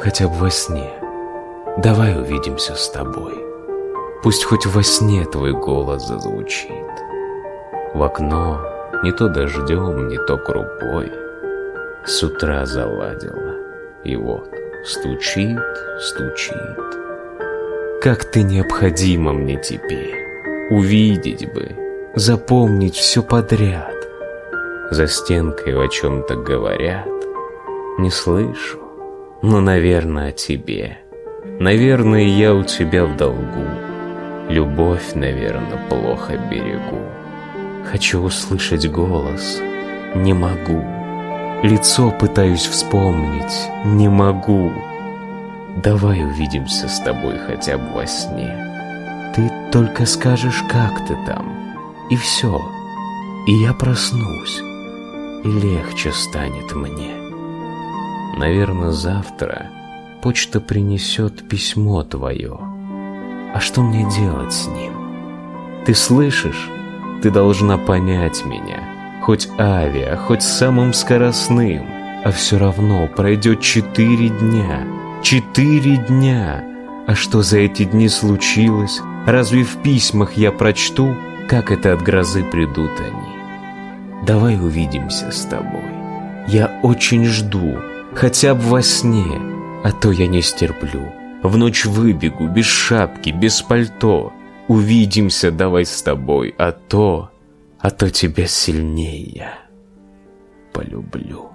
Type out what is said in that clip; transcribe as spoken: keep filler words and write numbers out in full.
хотя бы во сне. Давай увидимся с тобой. Пусть хоть во сне твой голос зазвучит. В окно не то дождем, не то крупой с утра заладила, и вот стучит, стучит. Как ты необходима мне теперь. Увидеть бы, запомнить все подряд. За стенкой о чем-то говорят. Не слышу, но, наверное, о тебе. Наверное, я у тебя в долгу. Любовь, наверное, плохо берегу. Хочу услышать голос, не могу. Лицо пытаюсь вспомнить, не могу. Давай увидимся с тобой хотя бы во сне. Ты только скажешь, как ты там, и все. И я проснусь, и легче станет мне. Наверное, завтра почта принесет письмо твое. А что мне делать с ним? Ты слышишь? Ты должна понять меня. Хоть авиа, хоть самым скоростным. А все равно пройдет четыре дня. Четыре дня! А что за эти дни случилось? Разве в письмах я прочту, как это от грозы придут они? Давай увидимся с тобой. Я очень жду, хотя бы во сне, а то я не стерплю. В ночь выбегу, без шапки, без пальто. Увидимся давай с тобой, а то, а то тебя сильнее я полюблю.